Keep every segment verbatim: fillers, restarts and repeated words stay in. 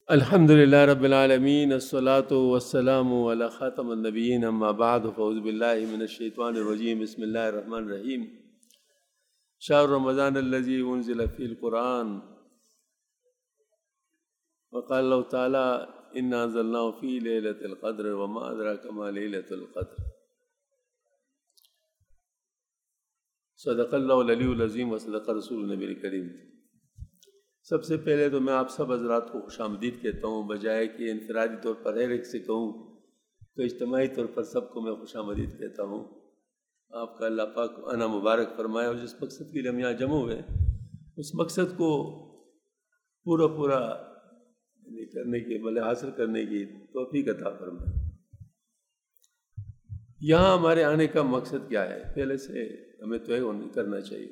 الحمد للہ رب العالمین الصلاۃ والسلام علی خاتم النبیین اما بعد فاعوذ باللہ من الشیطان الرجیم بسم اللہ الرحمن الرحیم شہر رمضان الذی انزل فیہ القرآن وقال اللہ تعالی انا انزلناہ فی لیلۃ القدر وما ادراک ما لیلۃ القدر صدق اللہ العلی العظیم وصدق رسول النبی الکریم۔ سب سے پہلے تو میں آپ سب حضرات کو خوش آمدید کہتا ہوں، بجائے کہ انفرادی طور پر ہر ایک سے کہوں تو اجتماعی طور پر سب کو میں خوش آمدید کہتا ہوں۔ آپ کا اللہ پاک آنا مبارک فرمائے، اور جس مقصد کے لیے ہم یہاں جمع ہوئے اس مقصد کو پورا پورا کرنے کی بلے حاصل کرنے کی توفیق عطا فرمائے۔ یہاں ہمارے آنے کا مقصد کیا ہے، پہلے سے ہمیں طے کرنا چاہیے۔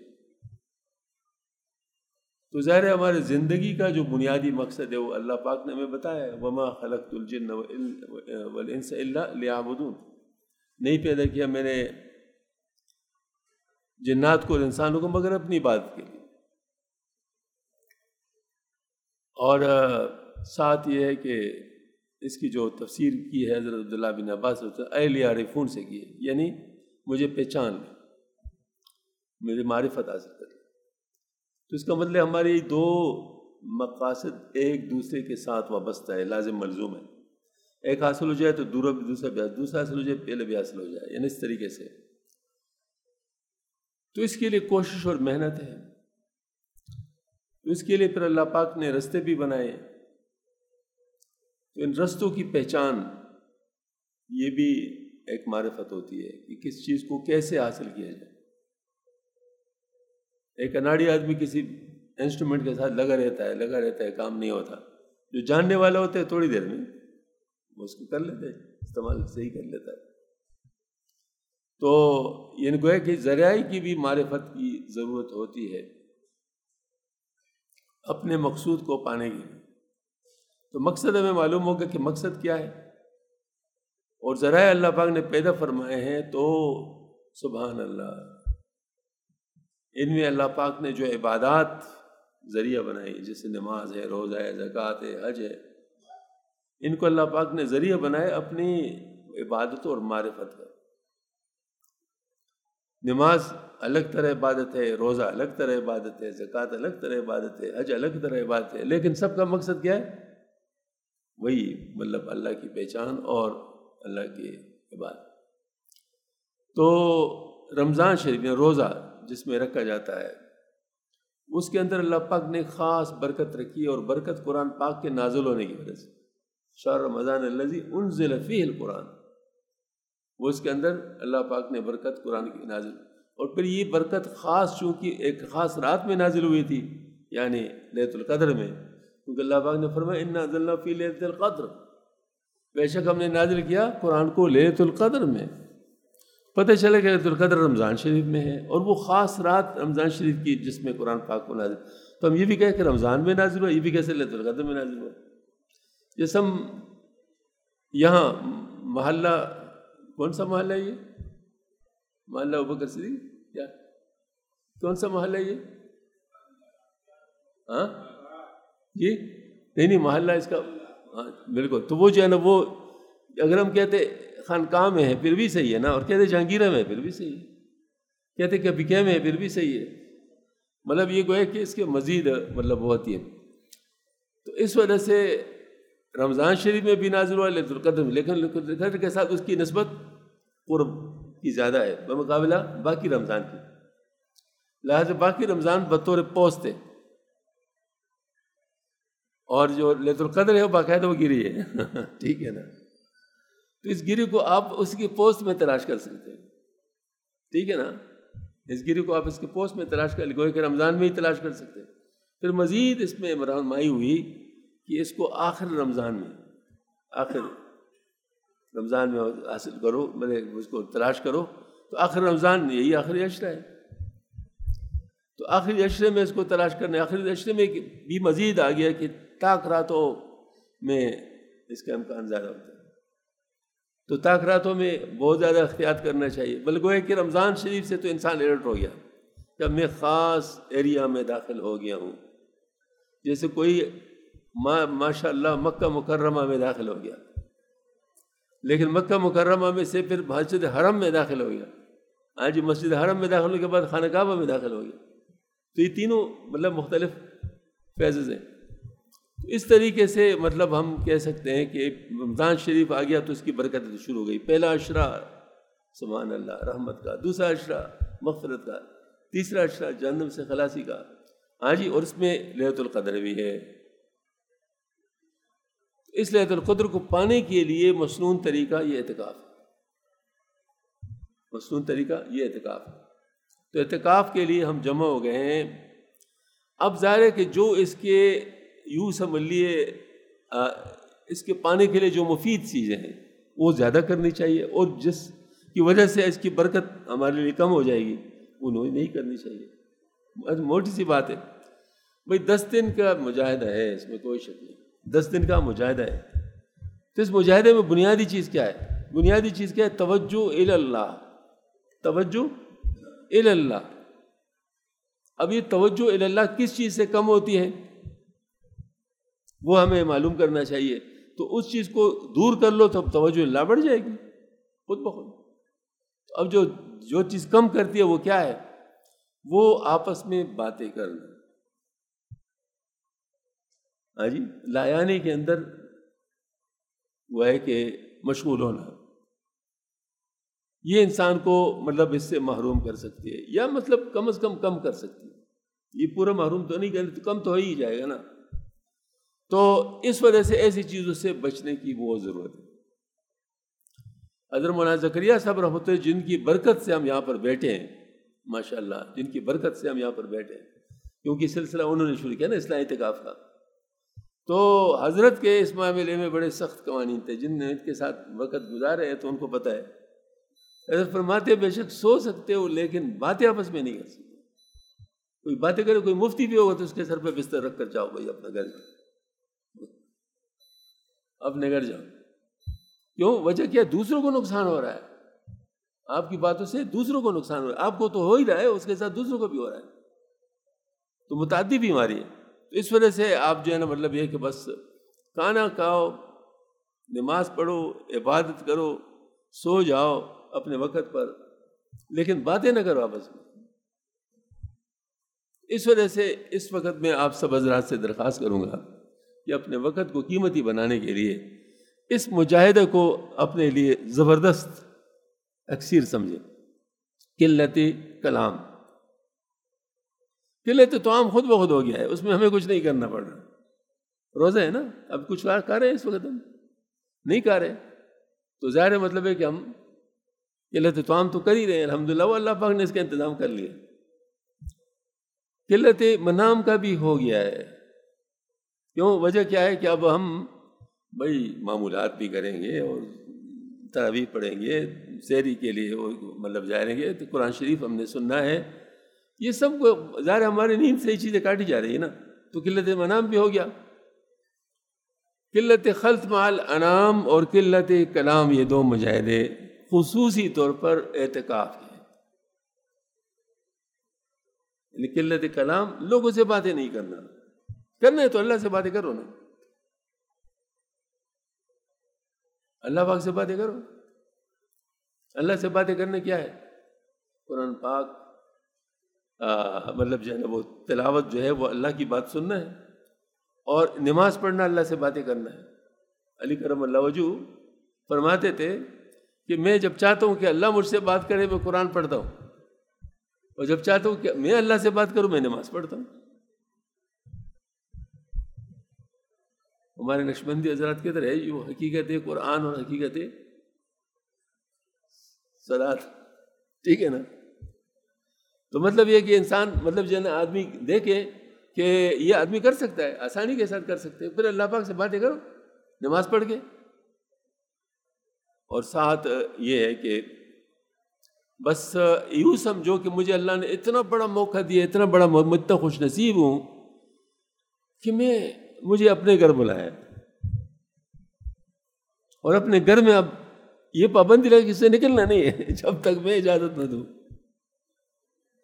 تو ظاہر ہے ہمارے زندگی کا جو بنیادی مقصد ہے وہ اللہ پاک نے ہمیں بتایا ہے، وما خلقت الجن والانس الا لیعبدون، نہیں پیدا کیا میں نے جنات کو اور انسانوں کو مگر اپنی عبادت کے لیے۔ اور ساتھ یہ ہے کہ اس کی جو تفسیر کی ہے حضرت عبداللہ بن عباس اے لیعرفون سے کی ہے، یعنی مجھے پہچان لیں، میری معرفت حاصل کر لیں۔ تو اس کا مطلب ہماری دو مقاصد ایک دوسرے کے ساتھ وابستہ ہے، لازم ملزوم ہے۔ ایک حاصل ہو جائے تو دوسرا بھی دوسرا بھی دوسرا حاصل ہو جائے پہلے بھی حاصل ہو جائے، یعنی اس طریقے سے۔ تو اس کے لیے کوشش اور محنت ہے، تو اس کے لیے پھر اللہ پاک نے رستے بھی بنائے۔ تو ان رستوں کی پہچان یہ بھی ایک معرفت ہوتی ہے کہ کس چیز کو کیسے حاصل کیا جائے۔ ایک اناڑی آدمی کسی انسٹرومنٹ کے ساتھ لگا رہتا ہے لگا رہتا ہے کام نہیں ہوتا، جو جاننے والا ہوتا ہے تھوڑی دیر میں وہ اس کو کر لیتا ہے، استعمال صحیح کر لیتا ہے۔ تو یہ گویا کہ ذرائع کی بھی معرفت کی ضرورت ہوتی ہے اپنے مقصود کو پانے کی۔ تو مقصد ہمیں معلوم ہوگا کہ مقصد کیا ہے، اور ذرائع اللہ پاک نے پیدا فرمائے ہیں۔ تو سبحان اللہ، ان میں اللہ پاک نے جو عبادات ذریعہ بنائی، جیسے نماز ہے، روزہ ہے، زکوٰۃ ہے، حج ہے، ان کو اللہ پاک نے ذریعہ بنائے اپنی عبادت اور معرفت کا۔ نماز الگ طرح عبادت ہے، روزہ الگ طرح عبادت ہے، زکوٰۃ الگ طرح عبادت ہے، حج الگ طرح عبادت ہے، لیکن سب کا مقصد کیا ہے؟ وہی مطلب اللہ کی پہچان اور اللہ کی عبادت۔ تو رمضان شریف میں روزہ جس میں رکھا جاتا ہے، اس کے اندر اللہ پاک نے خاص برکت رکھی، اور برکت قرآن پاک کے نازل ہونے کی وجہ سے۔ شہر رمضان الذی انزل فیہ القرآن، وہ اس کے اندر اللہ پاک نے برکت قرآن کی نازل، اور پھر یہ برکت خاص چونکہ ایک خاص رات میں نازل ہوئی تھی، یعنی لیلۃ القدر میں، کیونکہ اللہ پاک نے فرمایا انا انزلنا فی لیلۃ القدر، بے شک ہم نے نازل کیا قرآن کو لیلۃ القدر میں۔ پتہ چلے کہ لیلۃ القدر رمضان شریف میں ہے، اور وہ خاص رات رمضان شریف کی جس میں قرآن پاک کو نازل، تو ہم یہ بھی کہیں کہ رمضان میں نازل ہوا، یہ بھی کیسے لیلۃ القدر میں نازل ہوا۔ جیسے ہم یہاں محلہ، کون سا محلہ ہے یہ؟ محلہ ابوبکر صدیق، کیا کون سا محلہ ہے یہ؟ ہاں جی نہیں نہیں محلہ اس کا، ہاں بالکل۔ تو وہ جو ہے نا، وہ اگر ہم کہتے خانقاہ میں ہے پھر بھی صحیح ہے نا، اور کہتے جہانگیرہ میں ہے پھر بھی صحیح ہے، کہتے کہ بکے میں ہے پھر بھی صحیح ہے، مطلب یہ گویا کہ اس کے مزید مطلب ہوتی ہے۔ تو اس وجہ سے رمضان شریف میں بھی نازل ہوا لیلۃ القدر میں، لیکن لیلۃ القدر کے ساتھ اس کی نسبت قرب کی زیادہ ہے بمقابلہ باقی رمضان کی، لہٰذا باقی رمضان بطور پوسٹ ہے، اور جو لیلۃ القدر ہے وہ باقاعدہ وہ گری ہے ٹھیک ہے نا۔ تو اس گری کو آپ اس کی پوسٹ میں تلاش کر سکتے ہیں، ٹھیک ہے نا، اس گری کو آپ اس کی پوسٹ میں تلاش کر گویا کہ رمضان میں ہی تلاش کر سکتے ہیں۔ پھر مزید اس میں رہنمائی ہوئی کہ اس کو آخر رمضان میں آخر رمضان میں حاصل کرو، مطلب اس کو تلاش کرو، تو آخر رمضان یہی آخری عشرہ ہے، تو آخری عشرے میں اس کو تلاش کرنا ہے۔ آخری عشرے میں بھی مزید آ گیا کہ طاق راتوں میں اس کا امکان زیادہ ہوتا ہے، تو طاق راتوں میں بہت زیادہ احتیاط کرنا چاہیے۔ بلکہ ہے کہ رمضان شریف سے تو انسان الرٹ ہو گیا کہ اب میں خاص ایریا میں داخل ہو گیا ہوں، جیسے کوئی ما ماشاء اللہ مکہ مکرمہ میں داخل ہو گیا، لیکن مکہ مکرمہ میں سے پھر مسجد حرم میں داخل ہو گیا، آج مسجد حرم میں داخل ہونے کے بعد خانہ کعبہ میں داخل ہو گیا. تو یہ تینوں مطلب مختلف فیزز ہیں. تو اس طریقے سے مطلب ہم کہہ سکتے ہیں کہ رمضان شریف آ گیا تو اس کی برکت شروع ہو گئی. پہلا عشرہ سبحان اللہ رحمت کا، دوسرا عشرہ مغفرت کا، تیسرا عشرہ جہنم سے خلاصی کا. ہاں جی، اور اس میں لیلۃ القدر بھی ہے. اس لیلۃ القدر کو پانے کے لیے مسنون طریقہ یہ اعتکاف ہے. مسنون طریقہ یہ اعتکاف ہے. تو اعتکاف کے لیے ہم جمع ہو گئے ہیں. اب ظاہر ہے کہ جو اس کے یوں سمجھ لیے اس کے پانے کے لیے جو مفید چیزیں ہیں وہ زیادہ کرنی چاہیے، اور جس کی وجہ سے اس کی برکت ہمارے لیے کم ہو جائے گی انہیں نہیں کرنی چاہیے. موٹی سی بات ہے بھئی، دس دن کا مجاہدہ ہے، اس میں کوئی شک نہیں، دس دن کا مجاہدہ ہے. تو اس مجاہدے میں بنیادی چیز کیا ہے؟ بنیادی چیز کیا ہے؟ توجہ الی اللہ. توجہ الی اللہ. اب یہ توجہ الی اللہ کس چیز سے کم ہوتی ہے وہ ہمیں معلوم کرنا چاہیے. تو اس چیز کو دور کر لو تو اب توجہ اللہ بڑھ جائے گی خود بخود. اب جو جو چیز کم کرتی ہے وہ کیا ہے؟ وہ آپس میں باتیں کرنا. ہاں جی، لایانی کے اندر وہ ہے کہ مشغول ہونا، یہ انسان کو مطلب اس سے محروم کر سکتی ہے، یا مطلب کم از کم کم کر سکتی ہے. یہ پورا محروم تو نہیں کرتی، کم تو ہو ہی جائے گا نا. تو اس وجہ سے ایسی چیزوں سے بچنے کی بہت ضرورت ہے. حضرت مولانا زکریا صاحب رحمۃ اللہ جن کی برکت سے ہم یہاں پر بیٹھے ہیں، ماشاء اللہ جن کی برکت سے ہم یہاں پر بیٹھے ہیں، کیونکہ سلسلہ انہوں نے شروع کیا نا اصلاح اعتکاف کا. تو حضرت کے اس معاملے میں بڑے سخت قوانین تھے. جن نے ان کے ساتھ وقت گزارے ہیں تو ان کو پتہ ہے. حضرت فرماتے بے شک سو سکتے ہو لیکن باتیں آپس میں نہیں کر سکتے. کوئی باتیں کرے، کوئی مفتی بھی ہوگا تو اس کے سر پہ بستر رکھ کر جاؤ بھائی اپنا گھر جاؤ، اپنے گھر جاؤ. کیوں؟ وجہ کیا؟ دوسروں کو نقصان ہو رہا ہے. آپ کی باتوں سے دوسروں کو نقصان ہو رہا ہے. آپ کو تو ہو ہی رہا ہے، اس کے ساتھ دوسروں کو بھی ہو رہا ہے. تو متعدی بیماری ہے. تو اس وجہ سے آپ جو ہے نا مطلب یہ کہ بس کھانا کھاؤ، نماز پڑھو، عبادت کرو، سو جاؤ اپنے وقت پر، لیکن باتیں نہ کرو آپس میں. اس وجہ سے اس وقت میں آپ سب حضرات سے درخواست کروں گا کہ اپنے وقت کو قیمتی بنانے کے لیے اس مجاہدے کو اپنے لیے زبردست اکثیر سمجھیں. قلت کلام، قلت طعام خود بخود ہو گیا ہے، اس میں ہمیں کچھ نہیں کرنا پڑ رہا. روزہ ہے نا، اب کچھ کھا رہے ہیں اس وقت ہم نہیں کھا رہے، تو ظاہر مطلب ہے کہ ہم قلت طعام تو کر ہی رہے ہیں. الحمدللہ وہ اللہ پاک نے اس کا انتظام کر لیا. قلت منام کا بھی ہو گیا ہے. کیوں؟ وجہ کیا ہے کہ اب ہم بھائی معمولات بھی کریں گے اور تراویح پڑھیں گے، سحری کے لیے وہ مطلب جائیں گے، تو قرآن شریف ہم نے سننا ہے. یہ سب کو ظاہر ہمارے نیند سے یہ چیزیں کاٹی جا رہی ہیں نا. تو قلت منام بھی ہو گیا. قلت خلط مع الانام اور قلت کلام، یہ دو مجاہدے خصوصی طور پر اعتکاف ہیں. یعنی قلت کلام، لوگوں سے باتیں نہیں کرنا. کرنا ہے تو اللہ سے باتیں کرو نا، اللہ پاک سے باتیں کرو. اللہ سے باتیں کرنے کیا ہے؟ قرآن پاک آ, مطلب جو ہے نا وہ تلاوت جو ہے وہ اللہ کی بات سننا ہے، اور نماز پڑھنا اللہ سے باتیں کرنا ہے. علی کرم اللہ وجہ فرماتے تھے کہ میں جب چاہتا ہوں کہ اللہ مجھ سے بات کرے میں قرآن پڑھتا ہوں، اور جب چاہتا ہوں کہ میں اللہ سے بات کروں میں نماز پڑھتا ہوں. ہمارے نقشبندی حضرات کی طرح ہے جو حقیقت ہے قرآن اور حقیقت ہے صلاۃ. ٹھیک ہے نا؟ تو مطلب یہ کہ انسان مطلب جو ہے نا آدمی دیکھے کہ یہ آدمی کر سکتا ہے، آسانی کے ساتھ کر سکتے ہیں، پھر اللہ پاک سے باتیں کرو نماز پڑھ کے. اور ساتھ یہ ہے کہ بس یوں سمجھو کہ مجھے اللہ نے اتنا بڑا موقع دیا، اتنا بڑا اتنا خوش نصیب ہوں کہ میں مجھے اپنے گھر بلایا، اور اپنے گھر میں اب یہ پابندی لگی کہ اس سے نکلنا نہیں ہے جب تک میں اجازت نہ دوں.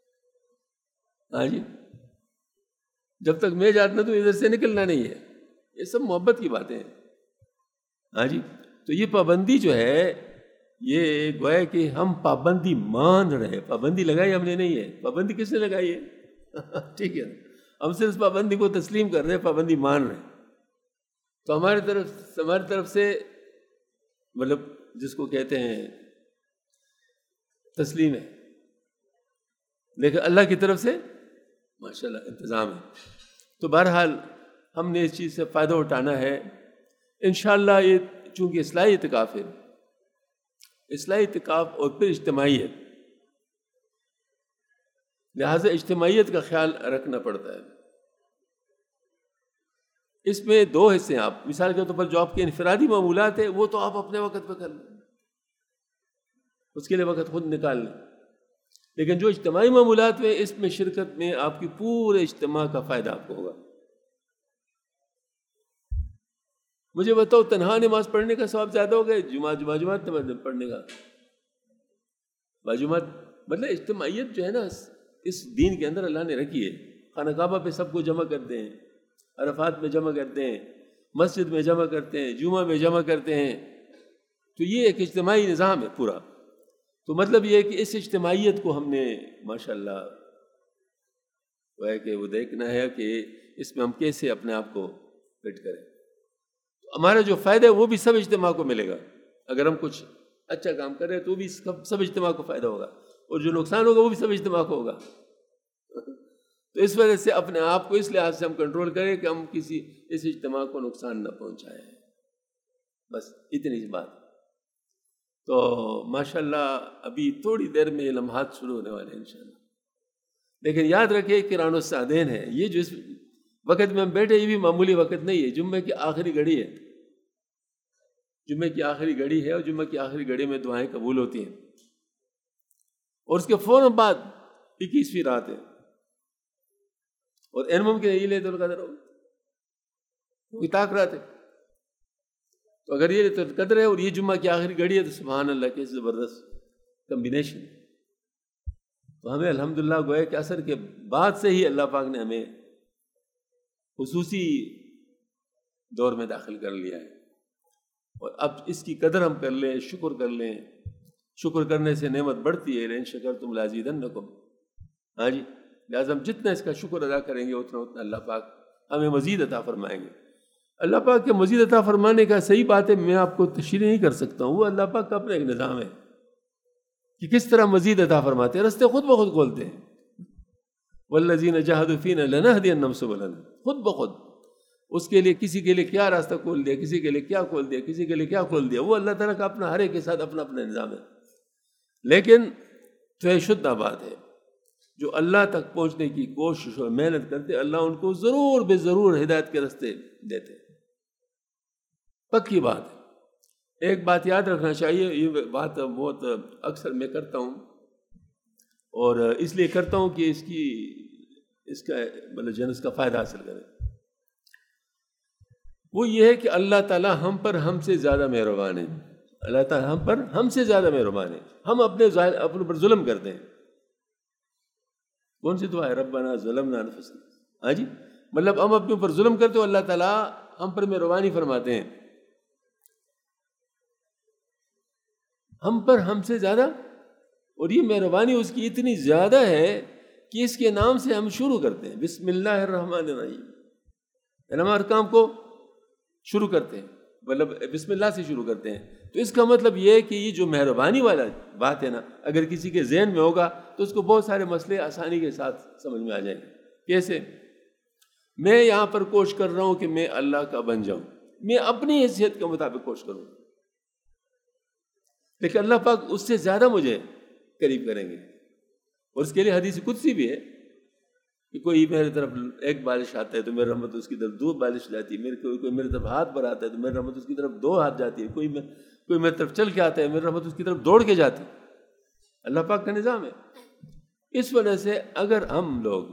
ہاں جی، جب تک میں اجازت نہ دوں ادھر سے نکلنا نہیں ہے. یہ سب محبت کی باتیں ہیں. ہاں جی. تو یہ پابندی جو ہے یہ گویا کہ ہم پابندی مان رہے. پابندی لگائی ہم نے نہیں ہے. پابندی کس نے لگائی ہے؟ ٹھیک ہے. ہم صرف پابندی کو تسلیم کر رہے ہیں, پابندی مان رہے ہیں. تو ہماری طرف ہماری طرف سے مطلب جس کو کہتے ہیں تسلیم ہے, لیکن اللہ کی طرف سے ماشاءاللہ انتظام ہے. تو بہرحال ہم نے اس چیز سے فائدہ اٹھانا ہے انشاءاللہ. یہ چونکہ اصلاحی اعتکاف ہے, اصلاحی اعتکاف اور پھر اجتماعیت, لہٰذا اجتماعیت کا خیال رکھنا پڑتا ہے. اس میں دو حصے ہیں. آپ مثال کے طور پر جو آپ کے انفرادی معمولات ہیں وہ تو آپ اپنے وقت پہ کر لیں, اس کے لیے وقت خود نکال لیں. لیکن جو اجتماعی معمولات میں اس میں شرکت میں آپ کی پورے اجتماع کا فائدہ آپ کو ہوگا. مجھے بتاؤ تنہا نماز پڑھنے کا ثواب زیادہ ہوگا جمعہ جمعہ جماعت نماز پڑھنے کا؟ باجماعت مطلب اجتماعیت جو ہے نا اس دین کے اندر اللہ نے رکھی ہے. خانہ کعبہ پہ سب کو جمع کرتے ہیں, عرفات میں جمع کرتے ہیں, مسجد میں جمع کرتے ہیں, جمعہ میں جمع کرتے ہیں. تو یہ ایک اجتماعی نظام ہے پورا. تو مطلب یہ ہے کہ اس اجتماعیت کو ہم نے ماشاءاللہ وہ ہے کہ وہ دیکھنا ہے کہ اس میں ہم کیسے اپنے آپ کو فٹ کریں. تو ہمارا جو فائدہ ہے وہ بھی سب اجتماع کو ملے گا. اگر ہم کچھ اچھا کام کریں تو بھی سب سب اجتماع کو فائدہ ہوگا, اور جو نقصان ہوگا وہ بھی سب اجتماع کو ہوگا. تو اس وجہ سے اپنے آپ کو اس لحاظ سے ہم کنٹرول کریں کہ ہم کسی اس اجتماع کو نقصان نہ پہنچائیں. بس اتنی سی بات. تو ماشاءاللہ ابھی تھوڑی دیر میں یہ لمحات شروع ہونے والے ہیں انشاءاللہ. لیکن یاد رکھیں قران الصادین ہے یہ جو اس وقت میں ہم بیٹھے, یہ بھی معمولی وقت نہیں ہے. جمعے کی آخری گھڑی ہے, جمعے کی آخری گھڑی ہے, اور جمعے کی آخری گھڑی میں دعائیں قبول ہوتی ہیں. اور اس کے فوراً بعد اکیسویں رات ہے, اور این ممکن ہے یہ لیلۃ القدر ہو, کوئی طاق رات ہے. تو اگر یہ لیلۃ القدر ہے اور یہ جمعہ کی آخری گھڑی ہے تو سبحان اللہ کی زبردست کمبینیشن. تو ہمیں الحمدللہ گویا کہ عصر کے بعد سے ہی اللہ پاک نے ہمیں خصوصی دور میں داخل کر لیا ہے, اور اب اس کی قدر ہم کر لیں, شکر کر لیں. شکر کرنے سے نعمت بڑھتی ہے. لئن شکرتم لازیدنکم. ہاں جی, لہٰذا ہم جتنا اس کا شکر ادا کریں گے اتنا اتنا اللہ پاک ہمیں مزید عطا فرمائیں گے. اللہ پاک کے مزید عطا فرمانے کا صحیح بات ہے, میں آپ کو تشریح نہیں کر سکتا ہوں, وہ اللہ پاک کا اپنا ایک نظام ہے کہ کس طرح مزید عطا فرماتے ہیں. رستے خود بخود کھولتے ہیں. والذین جاہدوا فینا لنہدینہم سبلنا, خود بخود. اس کے لیے کسی کے لیے کیا راستہ کھول دیا, کسی کے لیے کیا کھول دیا, کسی کے لیے کیا کھول دیا. وہ اللہ تعالیٰ کا اپنا ہر ایک کے ساتھ اپنا اپنا نظام ہے. لیکن تو یہ شدہ بات ہے, جو اللہ تک پہنچنے کی کوشش اور محنت کرتے اللہ ان کو ضرور بے ضرور ہدایت کے راستے دیتے. پکی بات ہے. ایک بات یاد رکھنا چاہیے, یہ بات بہت اکثر میں کرتا ہوں, اور اس لیے کرتا ہوں کہ اس کی اس کا مطلب جن اس کا فائدہ حاصل کریں. وہ یہ ہے کہ اللہ تعالیٰ ہم پر ہم سے زیادہ مہربان ہے. اللہ تعالیٰ ہم پر ہم سے زیادہ مہربان ہے. ہم اپنے اپنے پر ظلم کرتے ہیں. کون سی دعا ہے؟ ربنا ظلمنا انفسنا. ہاں جی, مطلب ہم اپنے اوپر ظلم کرتے ہو, اللہ تعالیٰ ہم پر مہربانی فرماتے ہیں. ہم پر ہم سے زیادہ, اور یہ مہربانی اس کی اتنی زیادہ ہے کہ اس کے نام سے ہم شروع کرتے ہیں بسم اللہ الرحمن الرحیم. ہم ہر کام کو شروع کرتے ہیں, مطلب بسم اللہ سے شروع کرتے ہیں. تو اس کا مطلب یہ ہے کہ یہ جو مہربانی والا بات ہے نا, اگر کسی کے ذہن میں ہوگا تو اس کو بہت سارے مسئلے آسانی کے ساتھ سمجھ میں آ جائیں گے. کیسے؟ میں یہاں پر کوشش کر رہا ہوں کہ میں اللہ کا بن جاؤں, میں اپنی حیثیت کے مطابق کوشش کروں, لیکن اللہ پاک اس سے زیادہ مجھے قریب کریں گے. اور اس کے لیے حدیث قدسی بھی ہے کہ کوئی میرے طرف ایک بارش آتا ہے تو میری رحمت اس کی طرف دو بارش جاتی ہے, میرے کوئی کوئی میری طرف ہاتھ بڑھاتا ہے تو میری رحمت اس کی طرف دو ہاتھ جاتی ہے, کوئی میں کوئی میری طرف چل کے آتا ہے میری رحمت اس کی طرف دوڑ کے جاتی ہے. اللہ پاک کا نظام ہے. اس وجہ سے اگر ہم لوگ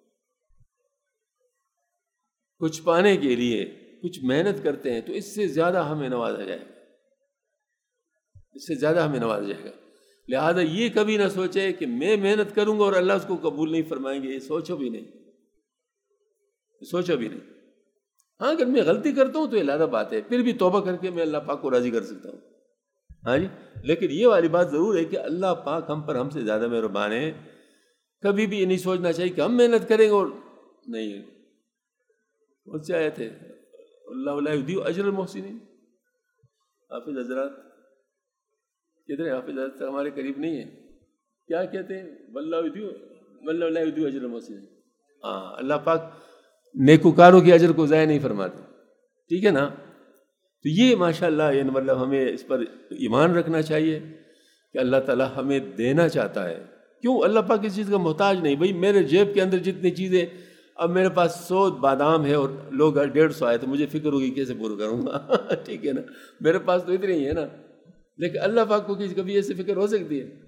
کچھ پانے کے لیے کچھ محنت کرتے ہیں تو اس سے زیادہ ہمیں نوازا جائے گا, اس سے زیادہ ہمیں نوازا جائے گا. لہذا یہ کبھی نہ سوچے کہ میں محنت کروں گا اور اللہ اس کو قبول نہیں فرمائیں گے. یہ سوچو بھی نہیں, سوچو بھی نہیں. ہاں اگر میں غلطی کرتا ہوں تو علیحدہ بات ہے، پھر بھی توبہ کر کے میں اللہ پاک کو راضی کر سکتا ہوں. ہاں جی، لیکن یہ والی بات ضرور ہے کہ اللہ پاک ہم پر ہم سے زیادہ مہربان ہے. کبھی بھی یہ نہیں سوچنا چاہیے کہ ہم محنت کریں گے اور نہیں. کون سے آئے تھے اللہ لا یضیع اجر المحسنین. حافظ حضرات کدھر حافظ حضرات ہمارے قریب نہیں ہیں، کیا کہتے ہیں؟ واللہ یضیع واللہ لا یضیع اجر المحسنین. ہاں اللہ پاک نیکوکاروں کے اجر کو ضائع نہیں فرماتے. ٹھیک ہے نا؟ تو یہ ماشاءاللہ یعنی مطلب ہمیں اس پر ایمان رکھنا چاہیے کہ اللہ تعالیٰ ہمیں دینا چاہتا ہے. کیوں؟ اللہ پاک کسی چیز کا محتاج نہیں. بھائی میرے جیب کے اندر جتنی چیزیں، اب میرے پاس سو بادام ہے اور لوگ ڈیڑھ سو آئے تو مجھے فکر ہوگی کیسے پورا کروں گا. ٹھیک ہے نا؟ میرے پاس تو اتنے ہی ہے نا. لیکن اللہ پاک کو کبھی ایسے فکر ہو سکتی ہے؟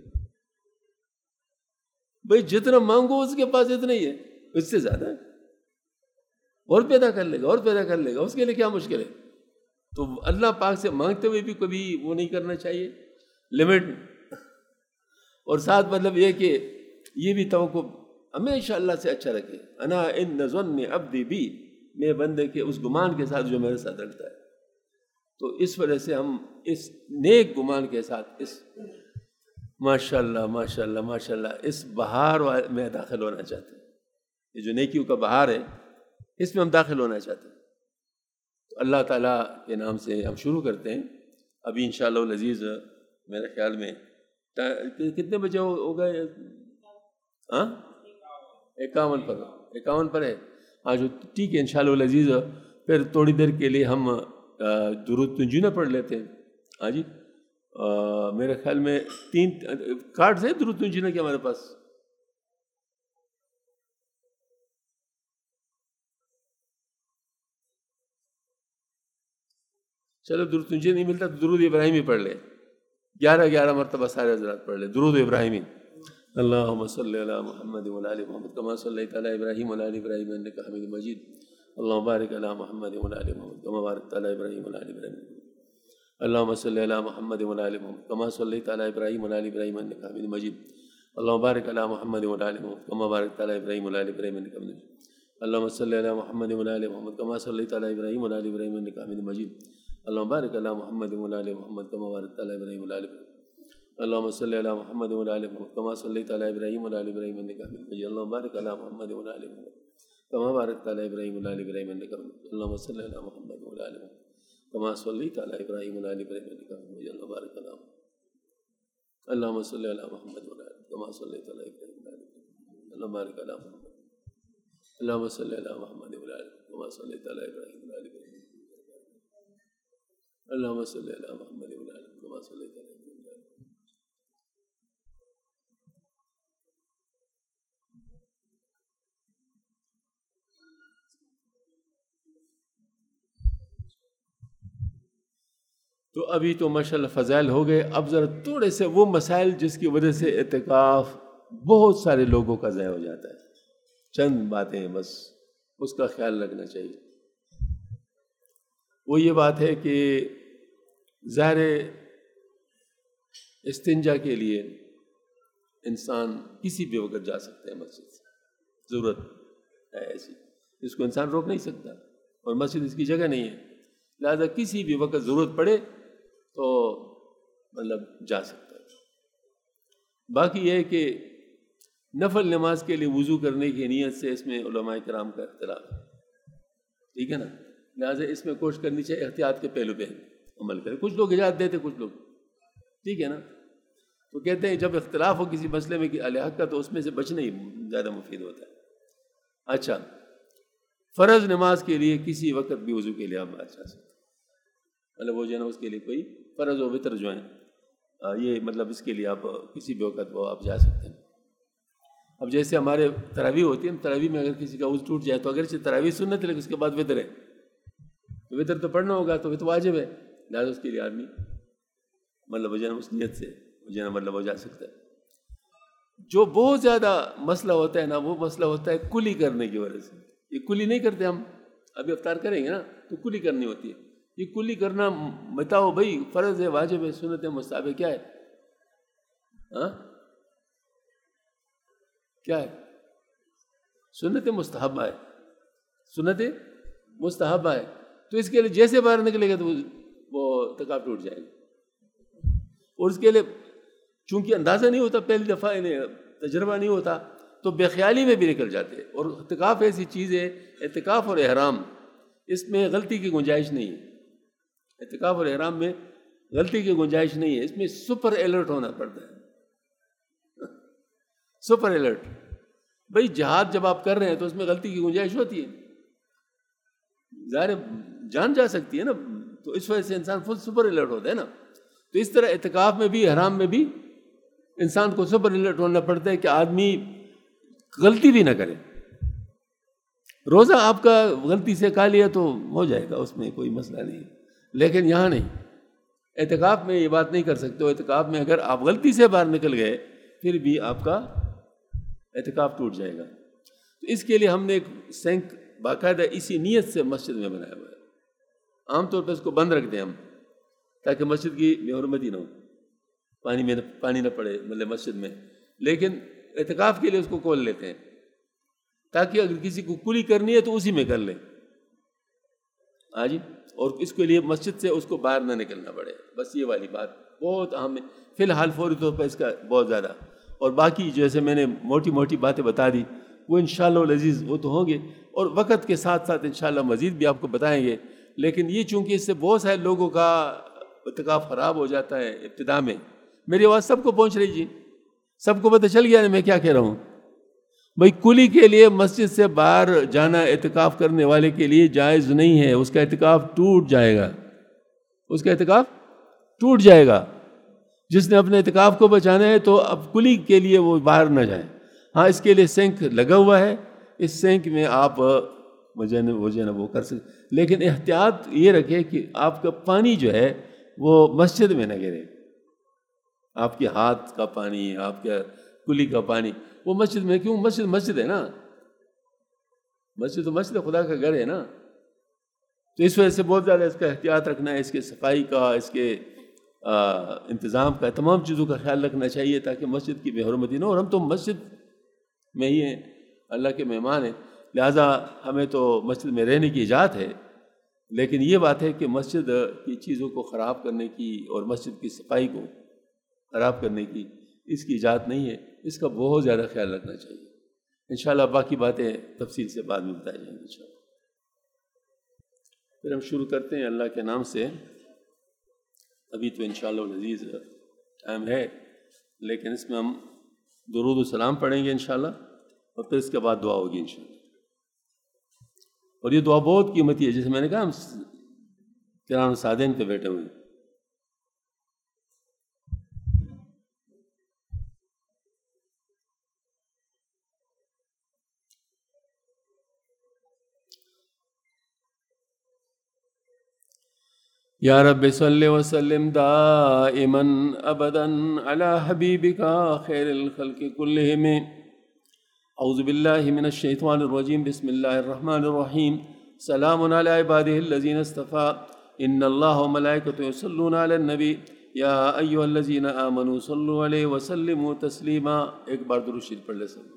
بھائی جتنا مانگو اس کے پاس اتنا ہی ہے، اس سے زیادہ اور پیدا کر لے گا اور پیدا کر لے گا. اس کے لیے کیا مشکل ہے؟ تو اللہ پاک سے مانگتے ہوئے بھی کبھی وہ نہیں کرنا چاہیے لمٹ. اور ساتھ مطلب یہ کہ یہ بھی توقع ہمیشہ اللہ سے اچھا رکھے. انا ان ظن عبدی بی، میرے بندے کے اس گمان کے ساتھ جو میرے ساتھ رکھتا ہے. تو اس وجہ سے ہم اس نیک گمان کے ساتھ اس ماشاءاللہ ماشاءاللہ ماشاءاللہ اس بہار میں داخل ہونا چاہتے ہیں. یہ جو نیکیوں کا بہار ہے اس میں ہم داخل ہونا چاہتے ہیں. تو اللہ تعالیٰ کے نام سے ہم شروع کرتے ہیں. ابھی انشاءاللہ العزیز میرے خیال میں کتنے بجے ہو گئے؟ ہاں اکاون پر اکاون پر ہے. ہاں جو ٹھیک ہے انشاءاللہ العزیز پھر تھوڑی دیر کے لیے ہم درود تنجینا پڑھ لیتے ہیں. ہاں جی میرے خیال میں تین کارڈز ہیں درود تنجینا کے ہمارے پاس. چلو درود تنجینا نہیں ملتا تو درود ابراہیمی پڑھ لے. گیارہ گیارہ مرتبہ سارے حضرات پڑھ لے درود ابراہیمی. اللہم صلی علی محمد وعلی آل محمد کما صلیت علی ابراہیم وعلی آل ابراہیم انک حمید مجید. اللہم بارک علی محمد وعلی آل محمد کما بارکت علی ابراہیم وعلی آل ابراہیم. اللہم صلی علی محمد وعلی آل محمد کما صلیت علی ابراہیم وعلی آل ابراہیم انک حمید مجید. اللہم بارک علی محمد وعلی آل محمد کما بارکت علی ابراہیم وعلی آل ابراہیم انک حمید مجید. اللہم صلی علی محمد وعلی آل محمد کما صلیت علی ابراہیم وعلی آل ابراہیم انک حمید مجید. اللہم بارک علی محمد وعلی آل محمد کما بارکت علی ابراہیم وعلی آل ابراہیم. اللہم صلی علی محمد وعلی آل محمد کما صلیت علی ابراہیم وعلی آل ابراہیم انک حمید مجید. اللہم بارک علی محمد وعلی آل محمد کما بارکت علی ابراہیم وعلی آل ابراہیم انک حمید مجید. اللہم صلی علی محمد وعلی آل محمد کما صلیت علی ابراہیم وعلی آل ابراہیم انک حمید مجید. اللہم بارک علی اللہم صلی علی محمد وعلی آل کما صلیت علی ابراہیم وعلی آل ابراہیم. اللہم بارک علی محمد اللہم صلی علی محمد وعلی آل کما صلیت علی ابراہیم وعلی آل ابراہیم. اللہم صلی علی محمد وعلی آل کما صلیت علی ابراہیم. تو ابھی تو ماشاءاللہ فضائل ہو گئے. اب ذرا تھوڑے سے وہ مسائل جس کی وجہ سے اعتکاف بہت سارے لوگوں کا ضائع ہو جاتا ہے. چند باتیں بس اس کا خیال رکھنا چاہیے. وہ یہ بات ہے کہ ظاہر استنجا کے لیے انسان کسی بھی وقت جا سکتا ہے مسجد سے. ضرورت ہے ایسی اس کو انسان روک نہیں سکتا اور مسجد اس کی جگہ نہیں ہے. لہذا کسی بھی وقت ضرورت پڑے تو مطلب جا سکتا ہے. باقی یہ ہے کہ نفل نماز کے لیے وضو کرنے کی نیت سے اس میں علماء کرام کا اختلاف ہے. ٹھیک ہے نا؟ لہٰذا اس میں کوشش کرنی چاہیے احتیاط کے پہلو پہ عمل کرے. کچھ لوگ اجازت دیتے کچھ لوگ ٹھیک ہے نا تو کہتے ہیں جب اختلاف ہو کسی مسئلے میں کہ الحق کا تو اس میں سے بچنا ہی زیادہ مفید ہوتا ہے. اچھا فرض نماز کے لیے کسی وقت بھی وضو کے لیے آپ بات چاہ سکتے مطلب وہ جو ہے نا اس کے لیے کوئی فرض و وتر جو ہیں یہ مطلب اس کے لیے آپ کسی بھی وقت وہ آپ جا سکتے ہیں. اب جیسے ہمارے تراویح ہوتی ہے تراویح میں اگر کسی کا وضو ٹوٹ جائے تو اگرچہ تراویح سنت ہے لیکن اس کے بعد وتر ہے تو وتر تو پڑھنا ہوگا تو وہ تو واجب ہے. لہٰذا اس کے لیے آدمی مطلب جو ہے اس نیت سے جو ہے نا مطلب وہ جا سکتا ہے. جو بہت زیادہ مسئلہ ہوتا ہے نا وہ مسئلہ ہوتا ہے کلی کرنے کی وجہ سے. یہ کلی نہیں کرتے ہم ابھی افطار کریں گے نا تو کلی کرنی ہوتی ہے. یہ کلی کرنا بتاؤ بھائی فرض ہے واجب ہے سنت ہے مستحب ہے کیا ہے؟ ہاں کیا ہے؟ سنت مستحبہ ہے. سنت مستحبہ ہے، تو اس کے لیے جیسے باہر نکلے گا تو وہ اعتکاف ٹوٹ جائے گا۔ اور اس کے لیے چونکہ اندازہ نہیں ہوتا، پہلی دفعہ انہیں تجربہ نہیں ہوتا، تو بے خیالی میں بھی نکل جاتے ہیں۔ اور اعتکاف ایسی چیز ہے، اعتکاف اور احرام اس میں غلطی کی گنجائش نہیں ہے، اعتکاف اور احرام میں غلطی کی گنجائش نہیں ہے، اس میں سپر الرٹ ہونا پڑتا ہے، سپر الرٹ۔ بھئی جہاد جب آپ کر رہے ہیں تو اس میں غلطی کی گنجائش ہوتی ہے، ظاہر جان جا سکتی ہے نا، تو اس وجہ سے انسان فل سپر الرٹ ہوتا ہے نا۔ تو اس طرح اعتکاف میں بھی، احرام میں بھی انسان کو سپر الرٹ ہونا پڑتا ہے کہ آدمی غلطی بھی نہ کرے۔ روزہ آپ کا غلطی سے کھا لیا تو ہو جائے گا، اس میں کوئی مسئلہ نہیں، لیکن یہاں نہیں، اعتکاف میں یہ بات نہیں کر سکتے ہو۔ اعتکاف میں اگر آپ غلطی سے باہر نکل گئے پھر بھی آپ کا اعتکاف ٹوٹ جائے گا۔ تو اس کے لیے ہم نے ایک سینک باقاعدہ اسی نیت سے مسجد میں بنایا ہوا ہے، عام طور پہ اس کو بند رکھ دیں ہم تاکہ مسجد کی بے حرمتی نہ ہو، پانی میں پانی نہ پڑے مطلب مسجد میں، لیکن اعتکاف کے لیے اس کو کھول لیتے ہیں تاکہ اگر کسی کو کلی کرنی ہے تو اسی میں کر لے، ہاں جی، اور اس کے لیے مسجد سے اس کو باہر نہ نکلنا پڑے، بس یہ والی بات بہت اہم ہے فی الحال فوری طور پر اس کا بہت زیادہ۔ اور باقی جیسے میں نے موٹی موٹی باتیں بتا دی وہ انشاءاللہ العزیز وہ تو ہوں گے، اور وقت کے ساتھ ساتھ انشاءاللہ مزید بھی آپ کو بتائیں گے، لیکن یہ چونکہ اس سے بہت سارے لوگوں کا اعتکاف خراب ہو جاتا ہے ابتدا میں۔ میری آواز سب کو پہنچ رہی جی، سب کو پتہ چل گیا نا میں کیا کہہ رہا ہوں؟ بھائی کلی کے لیے مسجد سے باہر جانا اعتکاف کرنے والے کے لیے جائز نہیں ہے، اس کا اعتکاف ٹوٹ جائے گا، اس کا اعتکاف ٹوٹ جائے گا۔ جس نے اپنے اعتکاف کو بچانا ہے تو اب کلی کے لیے وہ باہر نہ جائیں۔ ہاں اس کے لیے سینک لگا ہوا ہے، اس سینک میں آپ مجھے وہ جو ہے نا وہ کر سکتے، لیکن احتیاط یہ رکھے کہ آپ کا پانی جو ہے وہ مسجد میں نہ گرے، آپ کے ہاتھ کا پانی، آپ کا کلی کا پانی وہ مسجد میں، کیوں؟ مسجد مسجد ہے نا، مسجد تو مسجد خدا کا گھر ہے نا، تو اس وجہ سے بہت زیادہ اس کا احتیاط رکھنا ہے، اس کے صفائی کا، اس کے انتظام کا، تمام چیزوں کا خیال رکھنا چاہیے تاکہ مسجد کی بے حرمتی نہ ہو۔ اور ہم تو مسجد میں ہی ہیں، اللہ کے مہمان ہیں، لہٰذا ہمیں تو مسجد میں رہنے کی اجازت ہے، لیکن یہ بات ہے کہ مسجد کی چیزوں کو خراب کرنے کی اور مسجد کی صفائی کو خراب کرنے کی اس کی اجازت نہیں ہے، اس کا بہت زیادہ خیال رکھنا چاہیے۔ انشاءاللہ باقی باتیں تفصیل سے بعد میں بتائی جائیں گی انشاءاللہ۔ پھر ہم شروع کرتے ہیں اللہ کے نام سے۔ ابھی تو انشاءاللہ العزیز ٹائم ہے، لیکن اس میں ہم درود و سلام پڑھیں گے انشاءاللہ، اور پھر اس کے بعد دعا ہوگی انشاءاللہ۔ اور یہ دعا بہت قیمتی ہے، جیسے میں نے کہا ہم کرام صادین پہ بیٹھے ہوئے ہیں۔ یا رب صلی وسلم دائما ابدا علی حبیبک خیر الخلق کلہم۔ اعوذ باللہ من الشیطان الرجیم، بسم اللہ الرحمن الرحیم۔ سلام علی عبادہ الذین اصطفیٰ، ان اللہ وملائکتہ یصلون علی النبی، یا ایھا الذین آمنوا صلوا علیہ وسلموا تسلیما۔ ایک بار درود شریف پڑھ لیں سب۔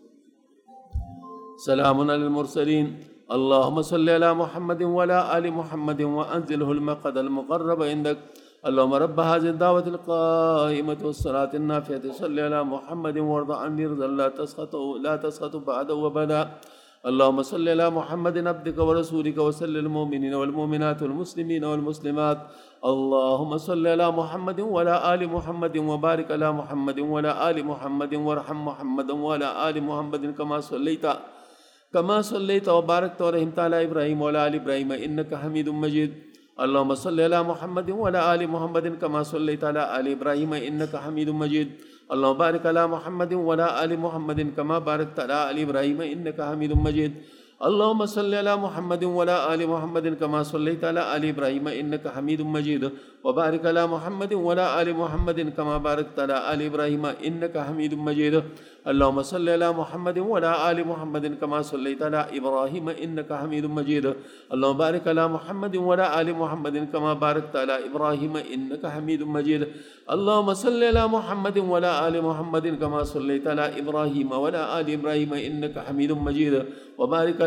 سلام علی المرسلین، اللہم صلی علی محمد وعلی آل محمد وانزلہ المقعد المقرب عندک، اللہم رب هذه الدعوة القائمة والصلاة النافعة صلی علی محمد وارض عنی رضا لا تسخط لا تسخط بعد وبدا، اللہم صلی علی محمد عبدک ورسولک وصلی المؤمنین والمؤمنات والمسلمین والمسلمات، اللہم صلی علی محمد وعلی آل محمد وبارک علی محمد وعلی آل محمد وارحم محمد وعلی آل محمد کما صلیت كما صليت وباركت ورحمت على إبراهيم وعلى آل إبراهيم إنك حميد مجيد، اللهم صل على محمد وعلى آل محمد كما صليت على آل إبراهيم إنك حميد مجيد، اللهم بارك على محمد وعلى آل محمد كما باركت على آل إبراهيم إنك حميد مجيد، اللهم صل على محمد وعلى آل محمد كما صليت على آل إبراهيم إنك حميد مجيد، وبارك على محمد وعلى آل محمد كما باركت على آل إبراهيم إنك حميد مجيد، اللهم صل على محمد وعلى آل محمد كما صليت على إبراهيم إنك حميد مجيد، اللهم بارك على محمد وعلى آل محمد كما باركت على إبراهيم إنك حميد مجيد، اللهم صل على محمد وعلى آل محمد كما صليت على إبراهيم وعلى آل إبراهيم إنك حميد مجيد، وبارك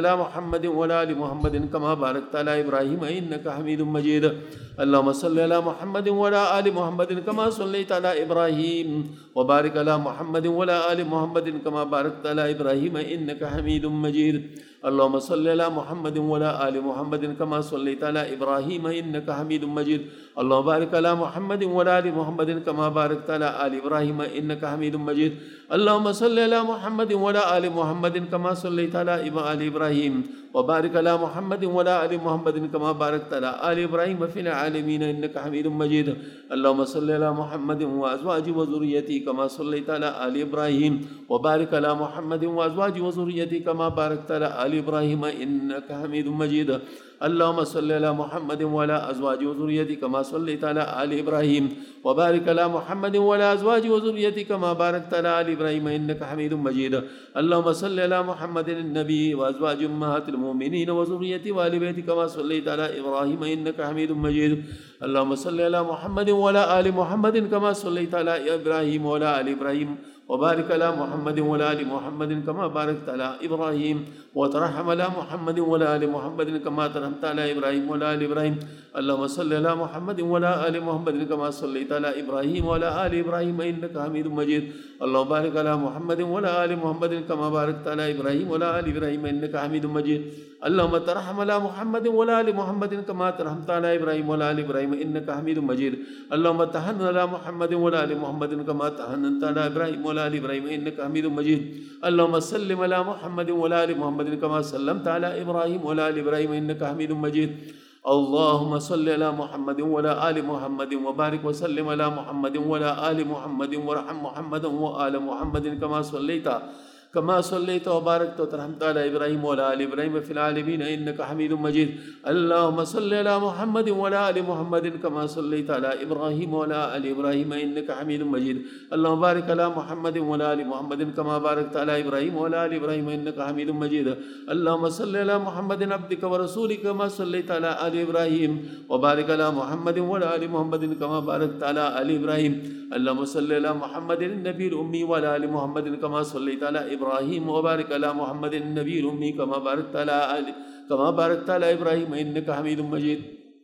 على محمد وعلى آل محمد كما باركت على إبراهيم إنك حميد مجيد اللهم صل على محمد وعلى آل محمد كما صليت على إبراهيم وبارك على محمد وعلى آل محمد كما باركت على إبراهيم إنك حميد مجيد اللهم صل على محمد وعلى آل محمد كما صليت على إبراهيم إنك حميد مجيد اللهم بارك على محمد وعلى آل محمد كما باركت على آل إبراهيم إنك حميد مجيد اللهم صل على محمد وعلى آل محمد كما صليت على آل إبراهيم وبارك على محمد وعلى آل محمد كما باركت على آل إبراهيم في العالمين إنك حميد مجيد اللهم صل على محمد وأزواجه وذريته كما صليت على آل إبراهيم وبارك على محمد وأزواجه وذريته كما باركت على آل إبراهيم إنك حميد مجيد اللهم صل على محمد وعلى أزواجه وذريته كما صليت على آل إبراهيم وبارك على محمد وعلى أزواجه وذريته كما باركت على آل إبراهيم إنك حميد مجيد اللهم صل على محمد النبي وأزواج أمهات المؤمنين وذريته وآل بيته كما صليت على إبراهيم إنك حميد مجيد اللهم صل على محمد وعلى آل محمد كما صليت على إبراهيم وعلى آل إبراهيم وبارك على محمد وعلى آل محمد كما باركت على إبراهيم وترحم على محمد وعلى آل محمد كما ترحمت على إبراهيم وعلى آل إبراهيم اللهم صل على محمد وعلى آل محمد كما صليت على إبراهيم وعلى آل إبراهيم إنك حميد مجيد اللهم بارك على محمد وعلى آل محمد كما باركت على إبراهيم وعلى آل إبراهيم إنك حميد مجيد اللهم ترحم على محمد وعلى آل محمد كما ترحمت على إبراهيم وعلى آل إبراهيم إنك حميد مجيد اللهم تحنن على محمد وعلى آل محمد كما تحننت على إبراهيم وعلى آل إبراهيم إنك حميد مجيد اللهم سلم على محمد وعلى آل محمد كما سلمت على إبراهيم وعلى آل إبراهيم إنك حميد مجيد اللهم صل على محمد وعلى آل محمد وبارك وسلم على محمد وعلى آل محمد وارحم محمدا وآل محمد كما صليت كما صليت وباركت وترحمت على إبراهيم وعلى آل إبراهيم في العالمين إنك حميد مجيد اللهم صل على محمد وعلى آل محمد كما صليت على إبراهيم وعلى آل إبراهيم إنك حميد مجيد اللهم بارك على محمد وعلى آل محمد كما باركت على إبراهيم وعلى آل إبراهيم إنك حميد مجيد اللهم صل على محمد عبدك ورسولك كما صليت على آل إبراهيم وبارك على محمد وعلى آل محمد كما باركت على آل إبراهيم اللهم صل على محمد النبي الأمي وعلى آل محمد كما صليت على إبراهيم إبراهيم وبارك على محمد النبي الأمي كما باركت على آل كما باركت على إبراهيم إنك حميد مجيد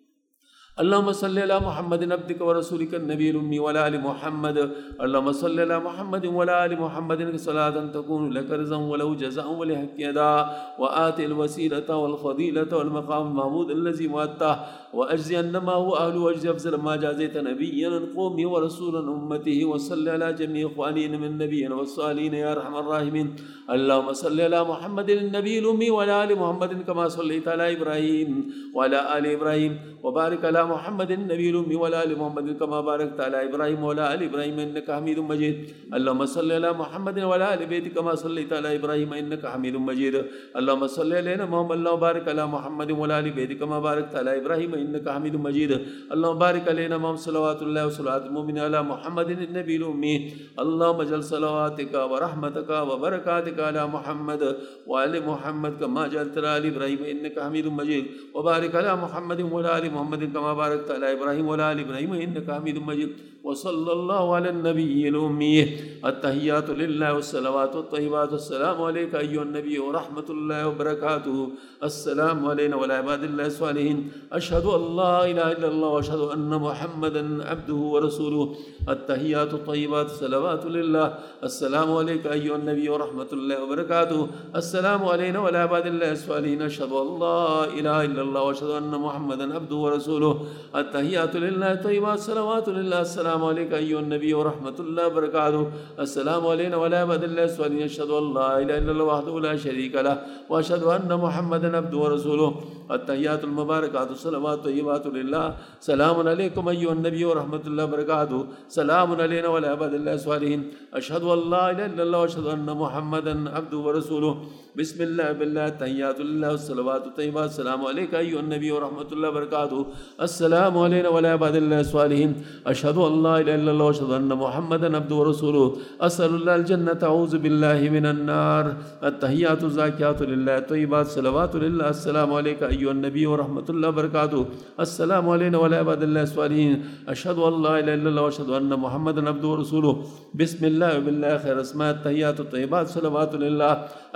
اللهم صل على محمد عبدك ورسولك النبي الأمي وعلى آل محمد اللهم صل على محمد وعلى آل محمد صلاة تكون لك رزقا ولو جزاء ولحق أداء وآت الوسيلة والفضيلة والمقام المحمود الذي وعدته وأجزي أنما هو أهل وأجزي أفضل ما جازيت نبيا قومي ورسولا أمته وصل على جميع إخوانين من نبينا والصالحين يا أرحم الراحمين اللهم صل على محمد النبي الأمي وعلى آل محمد كما صليت على إبراهيم وعلى آل إبراهيم وبارك على محمد النبي الأمي وعلى آل محمد كما باركت على إبراهيم وعلى آل إبراهيم إنك حميد مجيد اللهم صل على محمد وعلى آل بيته كما صليت على إبراهيم إنك حميد مجيد اللهم صل علينا محمد اللهم بارك على محمد وعلى آل بيته كما باركت على إبراهيم إنك حميد مجيد اللهم بارك علينا محمد صلوات الله وصلوات المؤمنين على محمد النبي الأمي اللهم اجعل صلواتك ورحمتك وبركاتك على محمد وعلى محمد كما جعلت على آل إبراهيم إنك حميد مجيد وبارك على محمد وعلى آل محمد كما باركت على إبراهيم وعلى آل إبراهيم إنك حميد مجيد وصلى الله على النبي الأمي التحيات لله والصلوات الطيبات السلام عليك أيها النبي ورحمة الله وبركاته السلام علينا وعلى عباد الله الصالحين أشهد أن لا إله إلا الله وأشهد أن محمدا عبده ورسوله التحيات الطيبات الصلوات لله السلام عليك أيها النبي ورحمة الله وبركاته السلام علينا وعلى عباد الله الصالحين أشهد أن لا إله إلا الله وأشهد أن محمدا عبده ورسوله التحيات لله الطيبات الصلوات لله السلام عليك أيها النبي ورحمة الله وبركاته السلام علينا وعلى عباد الله الصالحين أشهد أن لا إله إلا الله وحده لا شريك له وأشهد أن محمدا عبده ورسوله التحيات المباركات الصلوات الطيبات لله سلام عليكم أيها النبي ورحمة الله وبركاته سلام علينا وعلى عباد الله الصالحين أشهد أن لا إله إلا الله وأشهد أن محمدا عبده ورسوله بسم الله بالله التحيات لله والصلوات الطيبات السلام عليك أيها النبي ورحمة الله وبركاته السلام علينا وعلى عباد الله الصالحين أشهد أن لا إله إلا الله وأشهد أن محمدا عبده ورسوله أسأل الله الجنة أعوذ بالله من النار التحيات الزاكيات لله الطيبات الصلوات لله السلام عليك أيها النبي ورحمة الله وبركاته السلام علينا وعلى عباد الله الصالحين أشهد أن لا إله إلا الله وأشهد أن محمدا عبده ورسوله بسم الله وبالله خير اسماء التحيات الطيبات الصلوات لله أشهد أن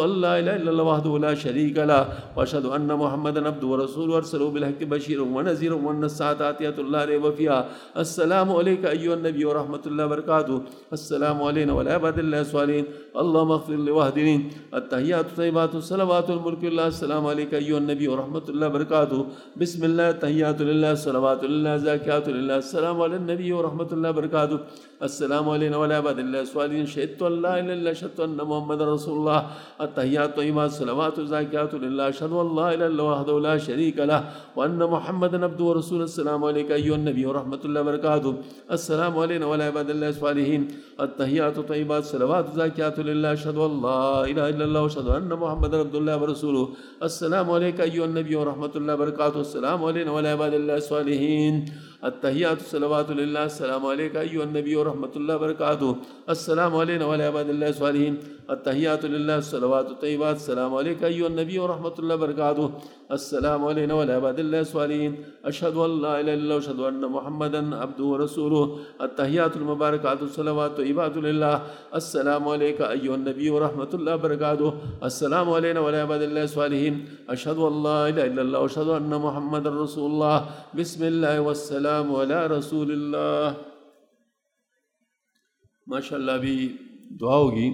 أن لا إله إلا الله وحده لا شريك له وأشهد أن محمدا عبده ورسوله أرسله بالحق بشيرا ونذيرا وأن الساعة آتية لا ريب فيها. السلام عليك أيها النبي ورحمة الله وبركاته. السلام علينا وعلى عباد الله الصالحين. اللهم اغفر لي واهدني. التحيات الطيبات الصلوات الملك لله. السلام عليك أيها النبي ورحمة الله وبركاته. بسم الله التحيات لله الصلوات لله الزاكيات لله. السلام على النبي ورحمة الله وبركاته. السلام علينا وعلى عباد الله الصالحين. شهدت أن لا إله إلا الله أشهد أن محمدا رسول الله. التحيات الطيبات الصلوات الزاكيات لله. أشهد أن لا إله إلا الله وحده لا شريك له وأن محمدا عبده ورسوله. السلام عليك أيها النبي ورحمة الله وبركاته. السلام علينا وعلى عباد الله الصالحين. التحيات الطيبات الصلوات الزاكيات لله. أشهد أن لا إله إلا الله وأشهد أن محمدا عبد الله ورسوله. السلام عليك أيها النبي ورحمة الله وبركاته. السلام علينا وعلى عباد الله الصالحين. التحيات الصلوات لله. السلام عليك أيها النبي ورحمة الله وبركاته. السلام علينا وعلى عباد الله الصالحين. التحيات لله الصلوات الطيبات. السلام عليك أيها النبي ورحمة الله وبركاته. السلام علينا وعلى عباد الله الصالحين. أشهد أن لا إله إلا الله وأشهد أن محمدا عبده ورسوله. التحيات المباركات الصلوات الطيبات لله. السلام عليك أيها النبي ورحمة الله وبركاته. السلام علينا وعلى عباد الله الصالحين. أشهد أن لا إله إلا الله وأشهد أن محمدا رسول الله. بسم الله والسلام على رسول اللہ. ماشاء اللہ ابھی دعا ہوگی،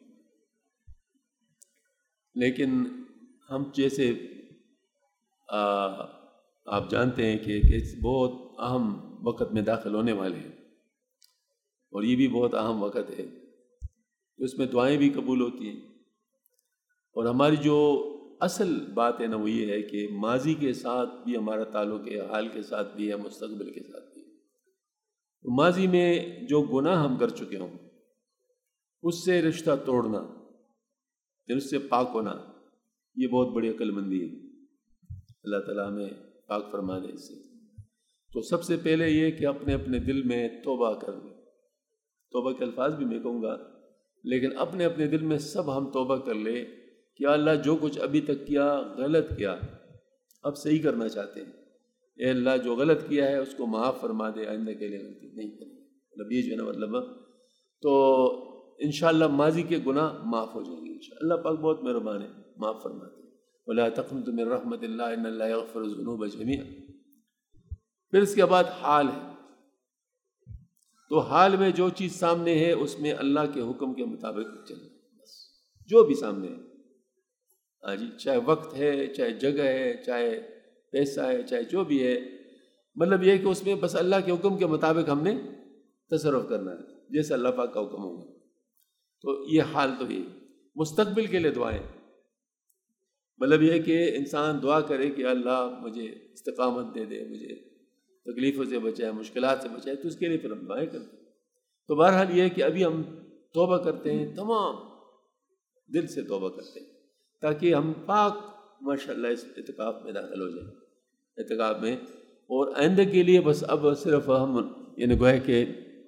لیکن ہم جیسے آ, آپ جانتے ہیں کہ, کہ بہت اہم وقت میں داخل ہونے والے ہیں، اور یہ بھی بہت اہم وقت ہے، تو اس میں دعائیں بھی قبول ہوتی ہیں. اور ہماری جو اصل بات ہے نا وہ یہ ہے کہ ماضی کے ساتھ بھی ہمارا تعلق ہے، حال کے ساتھ بھی ہے، مستقبل کے ساتھ بھی ہے. ماضی میں جو گناہ ہم کر چکے ہوں اس سے رشتہ توڑنا، پھر اس سے پاک ہونا، یہ بہت بڑی عقل مندی ہے. اللہ تعالیٰ ہمیں پاک فرما دے اس سے. تو سب سے پہلے یہ کہ اپنے اپنے دل میں توبہ کر لیں. توبہ کے الفاظ بھی میں کہوں گا، لیکن اپنے اپنے دل میں سب ہم توبہ کر لیں کہ اللہ جو کچھ ابھی تک کیا غلط کیا، اب صحیح کرنا چاہتے ہیں. اے اللہ جو غلط کیا ہے اس کو معاف فرما دے، آئندہ کے لیے غلطی نہیں کریں. مطلب یہ جو ہے نا مطلب تو انشاءاللہ ماضی کے گناہ معاف ہو جائیں گے انشاءاللہ. اللہ پاک بہت مہربان ہے، معاف فرما دے. وَلَا تَقْنَطُوا مِن رَحْمَةِ اللَّهِ إِنَّ اللَّهَ يَغْفِرُ الذُّنُوبَ جَمِيعًا. پھر اس کے بعد حال ہے. تو حال میں جو چیز سامنے ہے اس میں اللہ کے حکم کے مطابق چلنا، بس جو بھی سامنے ہے. ہاں جی، چاہے وقت ہے، چاہے جگہ ہے، چاہے پیسہ ہے، چاہے جو بھی ہے، مطلب یہ کہ اس میں بس اللہ کے حکم کے مطابق ہم نے تصرف کرنا ہے جیسے اللہ پاک کا حکم ہوگا. تو یہ حال تو یہ. مستقبل کے لیے دعائیں، مطلب یہ کہ انسان دعا کرے کہ اللہ مجھے استقامت دے دے، مجھے تکلیفوں سے بچائے، مشکلات سے بچائے، تو اس کے لیے پھر ہم دعائیں کرتے ہیں. تو بہرحال یہ ہے کہ ابھی ہم توبہ کرتے ہیں، تمام دل سے توبہ کرتے ہیں تاکہ ہم پاک ماشاءاللہ اس اعتکاف میں داخل ہو جائیں، اعتکاف میں. اور آئندہ کے لیے بس اب صرف ہم یعنی گویا کہ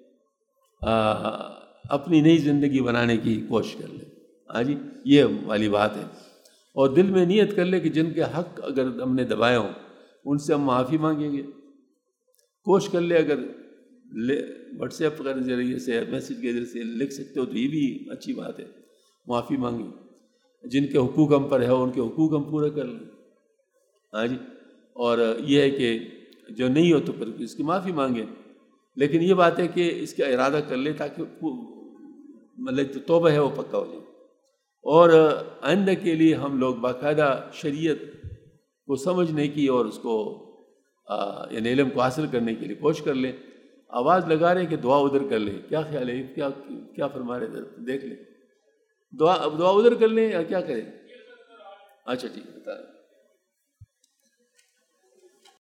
اپنی نئی زندگی بنانے کی کوشش کر لیں. ہاں جی، یہ والی بات ہے. اور دل میں نیت کر لیں کہ جن کے حق اگر ہم نے دبائے ہوں ان سے ہم معافی مانگیں گے. کوشش کر لیں، اگر واٹس ایپ کے ذریعے سے، میسیج کے ذریعے سے لکھ سکتے ہو تو یہ بھی اچھی بات ہے. معافی مانگیں، جن کے حقوق ہم پر ہے ان کے حقوق ہم پورے کر لیں. ہاں جی، اور یہ ہے کہ جو نہیں ہو تو پھر اس کی معافی مانگیں. لیکن یہ بات ہے کہ اس کا ارادہ کر لیں تاکہ مطلب جو توبہ ہے وہ پکا ہو جائے. اور آئندہ کے لیے ہم لوگ باقاعدہ شریعت کو سمجھنے کی اور اس کو یعنی علم کو حاصل کرنے کے لیے کوشش کر لیں. آواز لگا رہے ہیں کہ دعا ادھر کر لیں. کیا خیال ہے؟ کیا کیا فرما رہے ادھر دیکھ لیں. دعا دعا ادھر کر لیں یا کیا کریں؟ اچھا ٹھیک ہے، بتا رہے